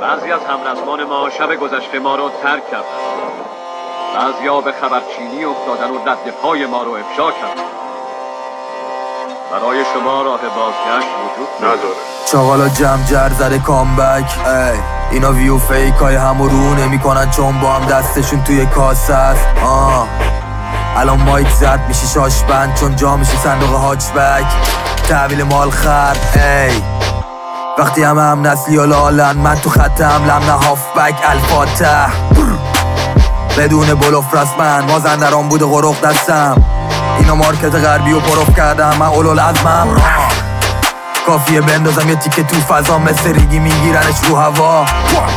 بعضی از همنظمان ما شب گذشته ما رو ترک کردن، بعضیا به خبرچینی افتادن و رد پای ما رو افشا کردن. برای شما راه بازگشت وجود نداره. چاقالا جمع جر زده کامبک. اینا ویو فیک های همو رو نمی کنن چون با هم دستشون توی کاسه است. الان مایک زد میشی شاشبند چون جا میشی صندوق هاچبک. تحویل مال خرد وقتی هم نسلی و لالن، من تو خط حملم نه هافبک. الفاتح بدون بلوف رسمن، مازندران بود غرق دستم. اینا مارکت غربی و پروف کردم، من اولو لازمم. کافیه بندازم یه تیکه تو فضا، مثل ریگی میگیرنش رو هوا.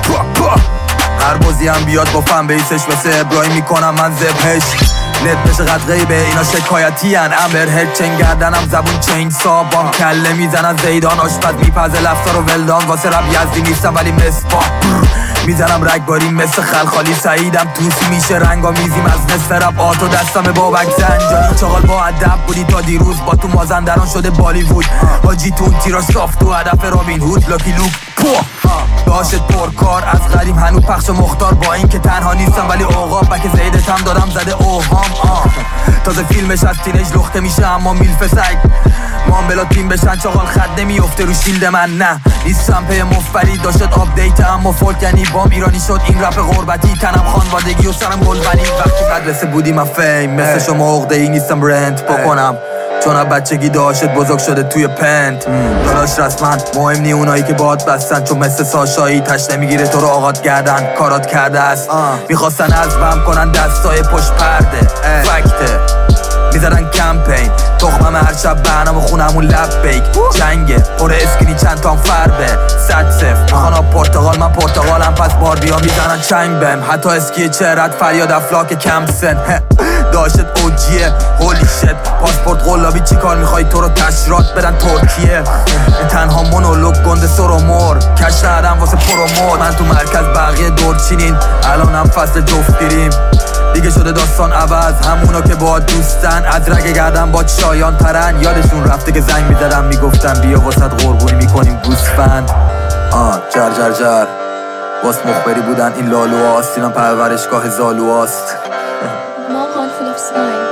هر بازی هم بیاد با فن بیسش، مثل ابراهیم میکنم من زبهش. نت بشه قد غیبه اینا شکایتی هن. امبر هد چنگ گردنم زبون چین سابان، کله میزنن زیدان آشپز میپزه لفتار و ولدان. واسه رب یزدی نیستم ولی مصباح میزنم رگباری مثل خلخالی. سعیدم توسی میشه رنگا میزیم از نصف رب آتو دستم بابک زنجانی. چاقال با ادب بودی تا دیروز، با تو مازندران شده بالیوود. حاجی تون تیراش صاف تو هدف رابین هود. لاکی لوک داشت پرکار از غریم هنو پخش مختار. با این که تنها نیستم ولی اوقاب بک زیدتم دادم زده اوهام. تازه فیلمش از تینج لخته میشه اما میلف سگ. مام بلا تیم بشن چاقال خد نمیفته رو شیلد من. نه نیستم پی مفبری داشت آپدیت اما فولک یعنی بام ایرانی شد این رپ غربتی. تنم خانوادگی و سرم گلبنی. وقتی مدرسه بودی من فیم مثل شما عقده ای نیستم رنت بکنم چون از بچگی داشت بزرگ شده توی پنت. داداش رسمن مهم نی اونایی که باد بستن، چون مثل ساشایی تش نمیگیره تو رو آغاد گردن کارات کرده است. میخواستن عزبم کنن دستای پشت پرده. فکته میزدن کمپین تخمم هر شب برنامه خونمون لب بیک. جنگه پر اسکینی چند تام فربه 100-0 میخوانا پرتغال من پرتغالم پس باربیا میزنن چنگ بهم. حتی اسکی چهرت فریاد افلاک کم سن داشت اوجیه هولی شت. پاسپورت قلابی چی کار میخوای تو رو تشرات بدن ترکیه. تنها مونولوگ گنده سر و مر کش ندم واسه پروموت. من تو مرکز بقیه دورچینین الانم فصل جفت گیریم. دیگه شده داستان عوض همونا که با دوستن از رگ گردن با شایان ترن. یادشون رفته که زنگ میزدم میگفتن بیا واسط قربونی میکنیم گوسفند. جر جر جر باس مخبری بودن این لالو هاست. اینا پرورشگاه زالو هاست. ما هال فول اف سمایل.